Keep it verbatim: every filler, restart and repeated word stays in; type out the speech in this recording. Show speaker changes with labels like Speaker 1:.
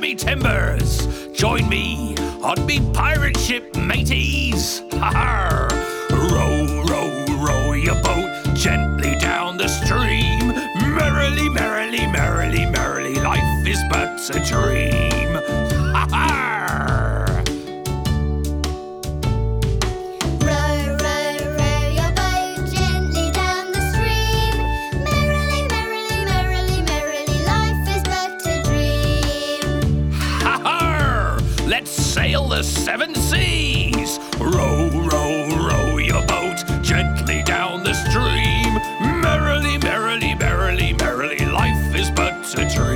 Speaker 1: me timbers. Join me on me pirate ship, mateys. Ha-ha! Row, row, row your boat gently down the stream. Merrily, merrily, merrily, merrily, life is but a dream. Ha-ha! Sail the seven seas. Row, row, row your boat gently down the stream. Merrily, merrily, merrily, merrily, life is but a dream.